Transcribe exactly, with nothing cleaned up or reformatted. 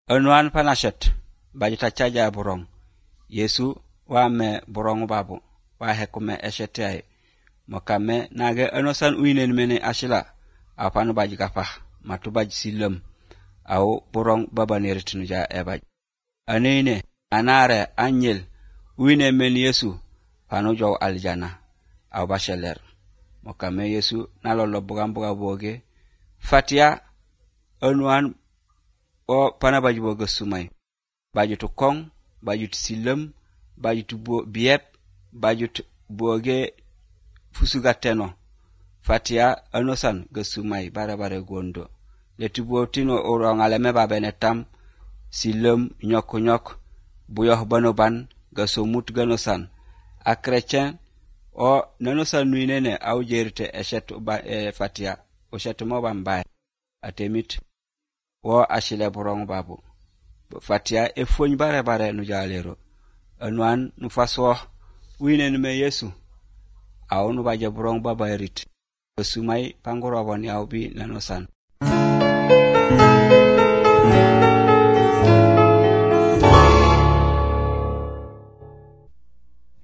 Onwan panashet bajita chaja burong. Yesu wa me burong babu wa hekume eshetai. Mokame nage enosan uinen mene ashila apanu baji kapah matu baji silam au burong baba neritnuja ebaj. Anene anare anyel uine men Yesu panu jow aljana au basheler. Mokame Yesu nalolo bugambuga boge fatia onwan o pana baji boge sumai. Bajutu kong, bajutu silam, bajutu bo biep, bajutu boge fusugateno. Fatia anosan gesumai bare bare gondo. Letu botino orang aleme babenetam silam nyok nyok buyoh banoban gasomut ganosan. A chrétien o nanosan nuinene au jerite eshet ba e fatia o shetmo bambaye atemit wo ashile burong babu. Fatia e fony bare bare nu jalero anwan nu faso winen me Yesu au nu baje burong baba erit sumai pangoro boni au bi nanosan